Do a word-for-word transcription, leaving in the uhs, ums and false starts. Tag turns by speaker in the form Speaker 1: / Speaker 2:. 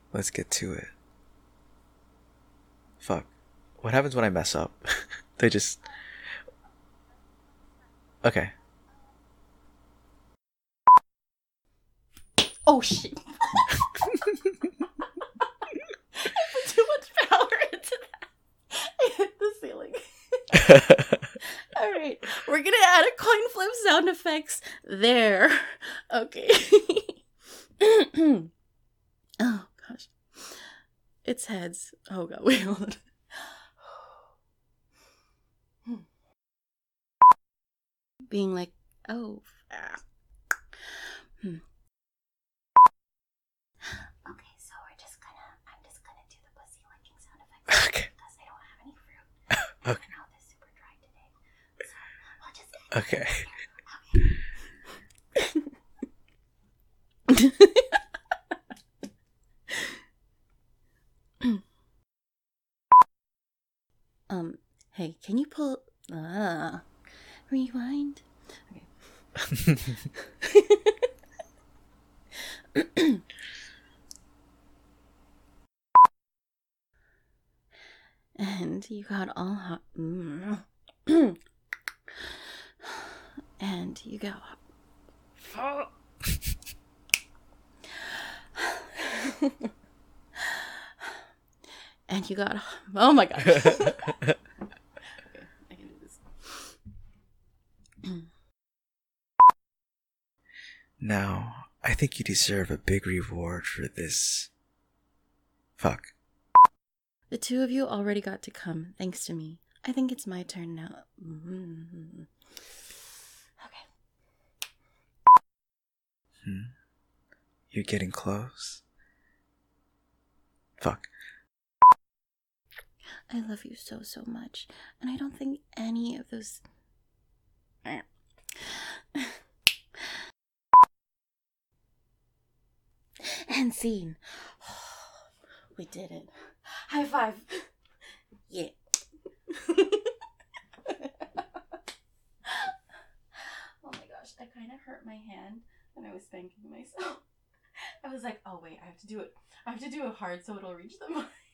Speaker 1: let's get to it. Fuck. What happens when I mess up? They just. Okay.
Speaker 2: Oh shit. I put too much power into that. I hit the ceiling. Alright. We're gonna add a coin flip sound effects there. Okay. Oh gosh. It's heads. Oh god, wait, hold on. Being like, oh. Ah. Hmm. Okay, so we're just gonna, I'm just gonna do the pussy licking sound effects.
Speaker 1: Okay.
Speaker 2: Because I don't have any fruit. My
Speaker 1: Okay.
Speaker 2: mouth is super dry today. So we'll just. Okay. um, hey, can you pull. Ah. Rewind? Okay. And you got all hot. Mm. And you got. And you got. Oh my god. Okay, I can do this.
Speaker 1: Now, I think you deserve a big reward for this. Fuck.
Speaker 2: The two of you already got to come, thanks to me. I think it's my turn now. Mm-hmm. Okay.
Speaker 1: Hmm. You're getting close. Fuck.
Speaker 2: I love you so, so much. And I don't think any of those... And scene. We did it. High five. Yeah. Oh my gosh, I kind of hurt my hand when I was spanking myself. I was like, oh wait, I have to do it. I have to do it hard so it'll reach the mic.